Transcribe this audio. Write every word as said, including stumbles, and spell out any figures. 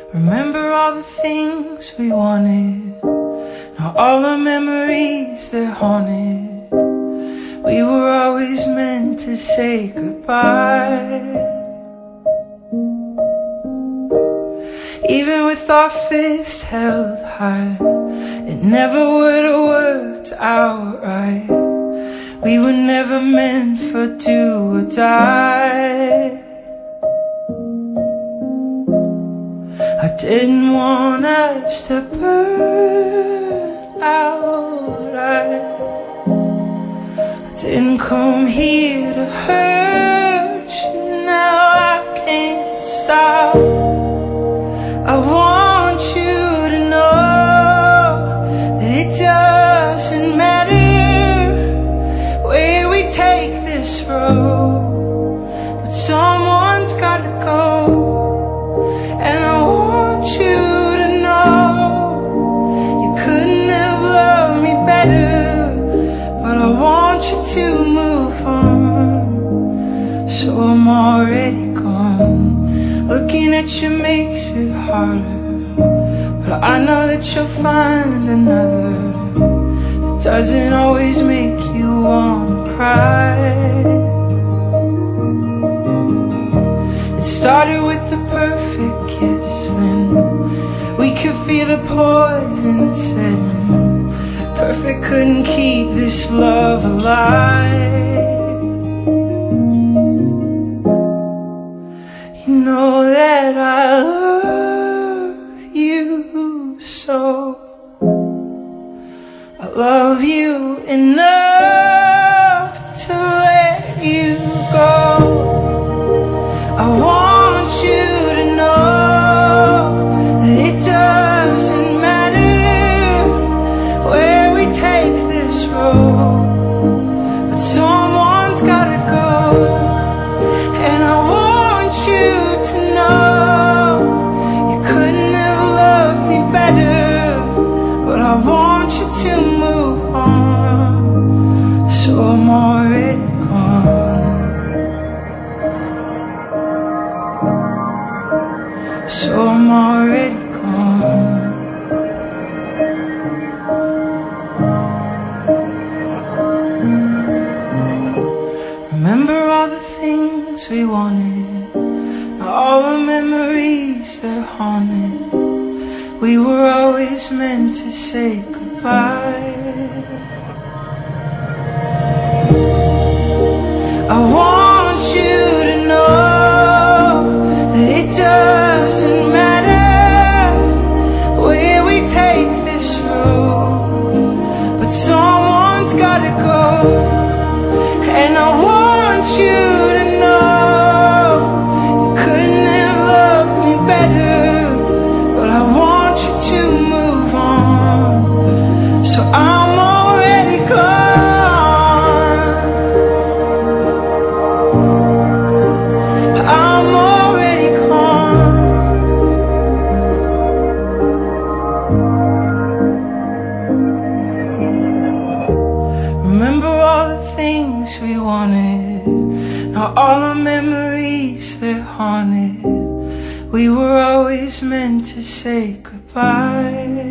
Remember all the things we wanted. Now all the memories, they're haunted. We were always meant to say goodbye. Even with our fists held high, it never would have worked out right. We were never meant for do or die. I didn't want us to burn out. I, I didn't come here to hurt you. Now I can't stop. I want you to know that it doesn't matter where we take this road, but someone's gotta go. And I want you to know you couldn't have loved me better, but I want you to move on. So I'm already gone. Looking at you makes it harder, but I know that you'll find another that doesn't always make you wanna cry. It started with the perfect kiss, then we could feel the poison setting. Perfect couldn't keep this love alive. You know that I love you so. I love you enough to let you go. I want you to know that it doesn't matter where we take this road, but someone's gotta go. And I want you to know you couldn't have loved me better, but I want you to move on. So I'm already gone. So I'm already gone. Remember all the things we wanted. Now all the memories, they're haunted. We were always meant to say goodbye. I want you to know that it doesn't matter where we take this road, but someone's gotta go. And I want you to know you couldn't have loved me better, but I want you to move on. So I'm already gone. I'm already gone. Remember all the things we wanted. Now all our memories, they're haunted. We were always meant to say goodbye.